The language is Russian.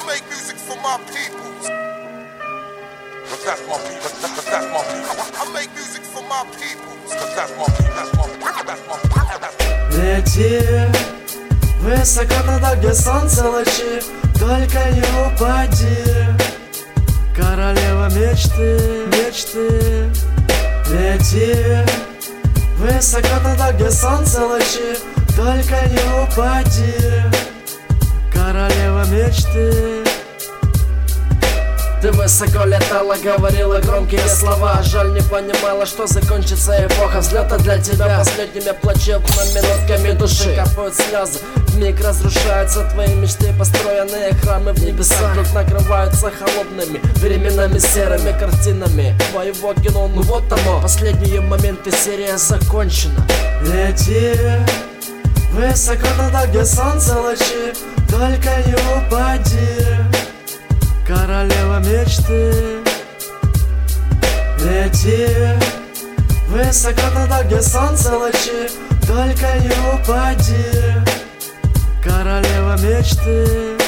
make music for my people. That's my people. That's my people. I make music for my people. That's my people. That's my people. Лети высоко туда, где солнце лучи, только не упади, королева мечты, мечты. Лети высоко туда, где солнце лучи, только не упади, королева мечты. Ты высоко летала, говорила громкие слова. Жаль, не понимала, что закончится эпоха взлета для тебя. Последними плачевными нотками души капают слезы. Вмиг разрушаются твои мечты, построенные храмы в небесах. Вдруг накрываются холодными, временами серыми картинами твоего кино. Ну вот оно, последние моменты, серия закончена. Лети высоко туда, где солнце лучи, только не упади, королева мечты. Лети высоко туда, где солнце лучи, только не упади, королева мечты.